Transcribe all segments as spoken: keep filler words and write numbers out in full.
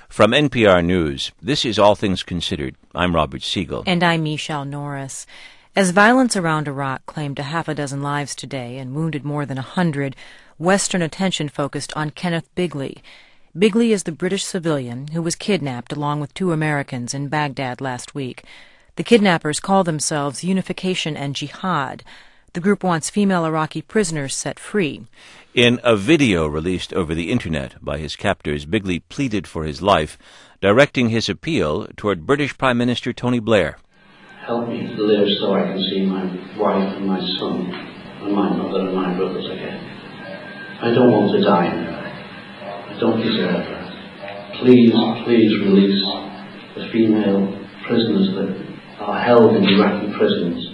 From N P R News, this is All Things Considered. I'm Robert Siegel. And I'm Michelle Norris. As violence around Iraq claimed a half a dozen lives today and wounded more than a hundred, Western attention focused on Kenneth Bigley. Bigley is the British civilian who was kidnapped along with two Americans in Baghdad last week. The kidnappers call themselves Unification and Jihad. The group wants female Iraqi prisoners set free. In a video released over the Internet by his captors, Bigley pleaded for his life, directing his appeal toward British Prime Minister Tony Blair. Help me to live so I can see my wife and my son and my mother and my brothers again. I don't want to die in Iraq. I don't deserve that. Please, please release the female prisoners that are held in Iraqi prisons.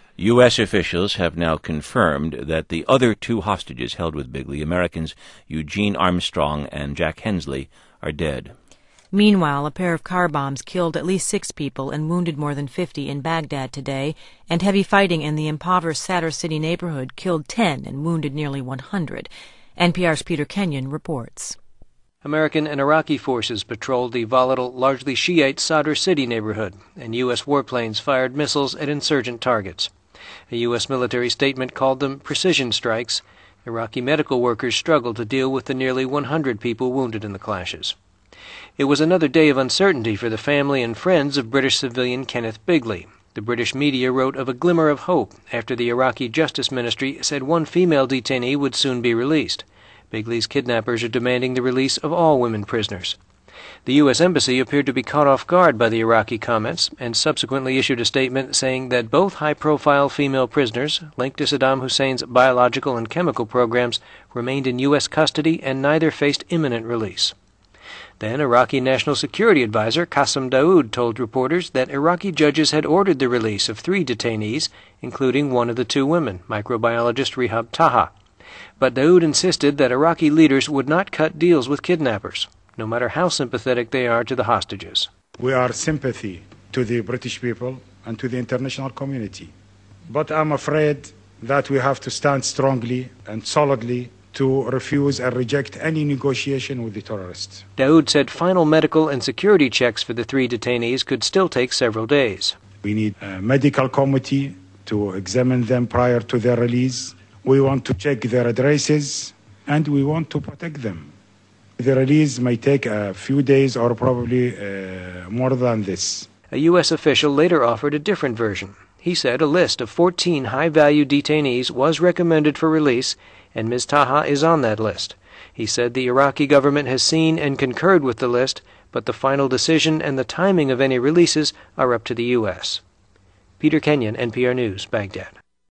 U S officials have now confirmed that the other two hostages held with Bigley, Americans Eugene Armstrong and Jack Hensley, are dead. Meanwhile, a pair of car bombs killed at least six people and wounded more than fifty in Baghdad today, and heavy fighting in the impoverished Sadr City neighborhood killed ten and wounded nearly one hundred. N P R's Peter Kenyon reports. American and Iraqi forces patrolled the volatile, largely Shiite Sadr City neighborhood, and U S warplanes fired missiles at insurgent targets. A U S military statement called them precision strikes. Iraqi medical workers struggled to deal with the nearly one hundred people wounded in the clashes. It was another day of uncertainty for the family and friends of British civilian Kenneth Bigley. The British media wrote of a glimmer of hope after the Iraqi Justice Ministry said one female detainee would soon be released. Bigley's kidnappers are demanding the release of all women prisoners. The U S Embassy appeared to be caught off guard by the Iraqi comments and subsequently issued a statement saying that both high-profile female prisoners linked to Saddam Hussein's biological and chemical programs remained in U S custody and neither faced imminent release. Then Iraqi National Security Advisor Qasem Daoud told reporters that Iraqi judges had ordered the release of three detainees, including one of the two women, microbiologist Rehab Taha. But Daoud insisted that Iraqi leaders would not cut deals with kidnappers, no matter how sympathetic they are to the hostages. We are sympathy to the British people and to the international community. But I'm afraid that we have to stand strongly and solidly to refuse and reject any negotiation with the terrorists. Daoud said final medical and security checks for the three detainees could still take several days. We need a medical committee to examine them prior to their release. We want to check their addresses and we want to protect them. The release may take a few days or probably uh, more than this. A U S official later offered a different version. He said a list of fourteen high-value detainees was recommended for release, and Miz Taha is on that list. He said the Iraqi government has seen and concurred with the list, but the final decision and the timing of any releases are up to the U S. Peter Kenyon, N P R News, Baghdad.